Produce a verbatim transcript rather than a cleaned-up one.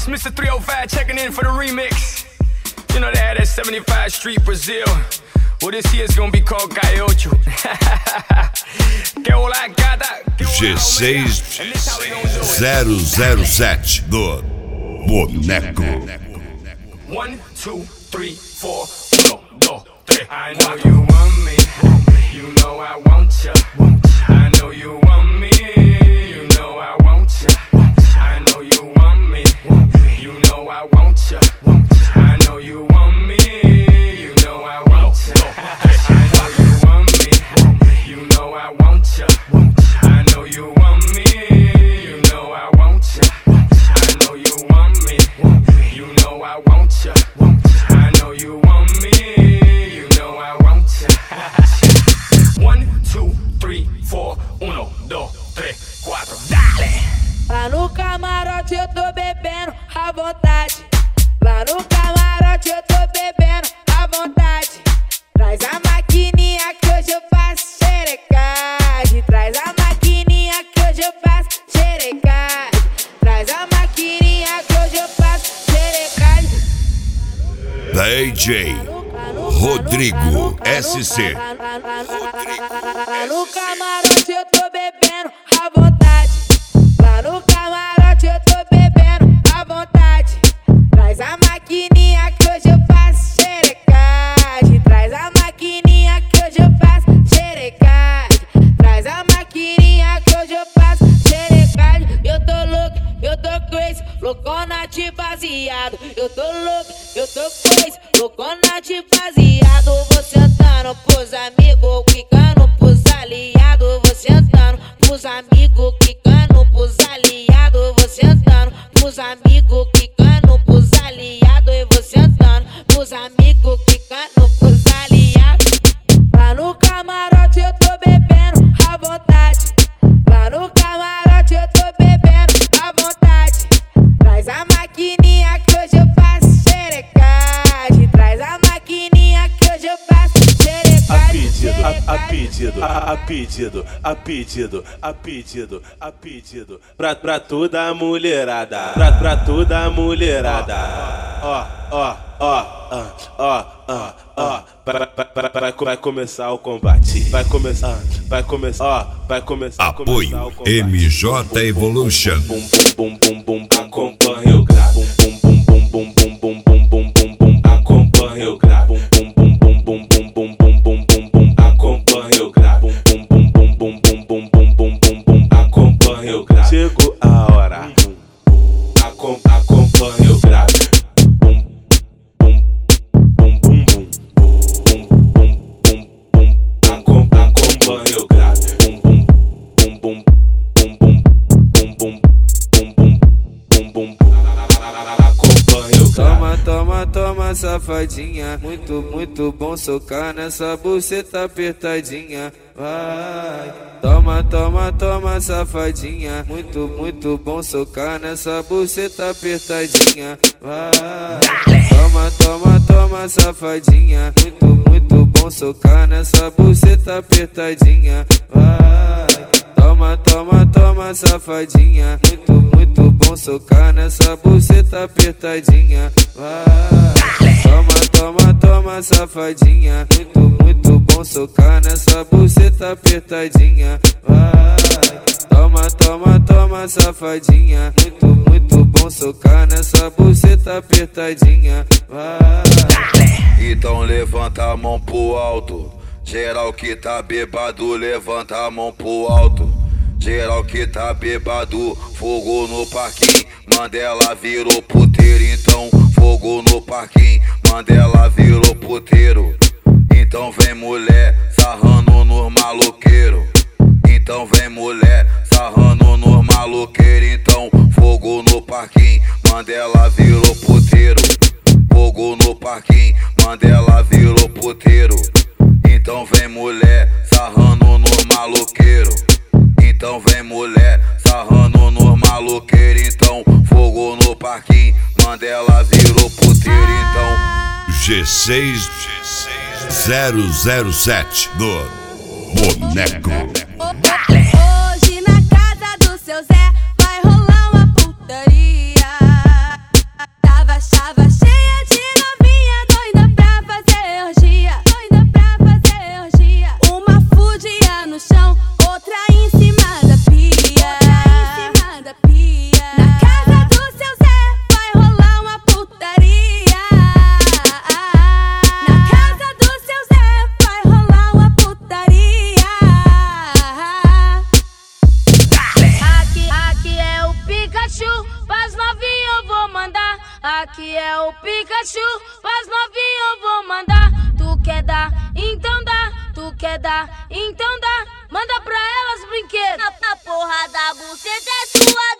It's Mister three oh five checking in for the remix. You know they had that seventy-five Street Brazil. Well, this year's gonna be called Gaiocho. G seis zero zero sete do Boneco. One, two, three, four, uno, dos, tres. I know you want me, you know I want ya. I know you want me, you know I want ya. I know you want me, you know I want ya. I know you want me, you know I want ya. I know you want me, you know I want ya. I know you want me, you know I want ya. I know you want me, you know I want ya. I know you want me, you know I want ya. One, two, three, four, uno, dos, tres, cuatro, dale! Lá no camarote eu tô bebendo à vontade. Lá no camarote eu tô bebendo à vontade. Traz a maquininha que hoje eu faço xerecagem. Traz a maquininha que hoje eu faço xerecagem. Traz a maquininha que hoje eu faço xerecagem. D J Rodrigo S C. Lá no camarote eu tô bebendo à vontade. Lá no camarote eu tô bebendo à vontade. Traz a maquininha que hoje eu faço xerecagem. Traz a maquininha que hoje eu faço xerecagem. Traz a maquininha que hoje eu faço xerecagem. Eu tô louco, eu tô crazy, louconate baseado. Eu tô louco, eu tô crazy, louconate baseado. Vou sentando pros amigos, quicando pros aliados. Vou sentando pros amigos, quicando pros aliados. Vou sentando pros amigos, quicando pros aliados. Eu vou sentando pros amigos, quicando pros aliados. Lá no camarote eu tô bebendo à vontade. Lá no camarote eu tô bebendo à vontade. Traz a maquininha que hoje eu faço xerecagem. Traz a maquininha que hoje eu faço xerecagem. A pedido, a, a pedido, a pedido, a pedido, a pedido, pra, pra toda a mulherada, pra, pra toda a mulherada, ó, ó, ó, ó, ó, ó, para, para, para, para, vai começar o combate, vai começar, vai começar, ó, vai começar, apoio M J Evolution. Bum bum bum bum bum, acompanha o grave, bum bum bum bum bum bum bum bum bum bum, acompanha o grave, bum bum bum bum bum bum bum bum bum bum, acompanha o grave, bum bum bum bum bum bum bum bum bum bum, acompanha o grave. Chegou a hora, Acom, acompanha o grave, bum bum bum bum bum bum bum bum bum, acom, acompanha o grave, bum bum bum bum bum bum bum bum bum bum bum bum, acompanha o grave. Toma, toma, toma, safadinha. Muito, muito bom socar nessa buceta apertadinha. Vai. Toma, toma, toma, safadinha. Muito, muito bom socar nessa buceta apertadinha. Vai. Toma, toma, toma, safadinha. Muito, muito bom socar nessa buceta apertadinha. Vai. Toma, toma, toma, safadinha. Muito, muito bom socar nessa buceta apertadinha. Vai. Toma, toma, toma, safadinha. Muito, muito bom socar nessa buceta apertadinha. Vai. Toma, toma, toma, safadinha. Muito, muito bom socar nessa buceta apertadinha. Vai. Então levanta a mão pro alto. Geral que tá bebado, levanta a mão pro alto. Geral que tá bebado, fogo no parquinho. Mandela virou puteiro, então fogo no parquinho. Mandela virou puteiro. Então vem mulher sarrando nos maloqueiro. Então vem mulher sarrando nos maloqueiro. Então fogo no parquinho. Mandela virou puteiro. Fogo no parquinho. Mandela virou puteiro. Então vem mulher sarrando nos maloqueiro. Então vem mulher sarrando nos maloqueiro. Então fogo no parquinho. Mandela virou puteiro. Então G seis zero zero sete do Boneco. Hoje na casa do seu Zé vai rolar uma putaria. aqui é o Pikachu. Faz novinho, eu vou mandar. Tu quer dar, então dá. Tu quer dar, então dá. Manda pra elas brinquedos. A porra da buceta é sua.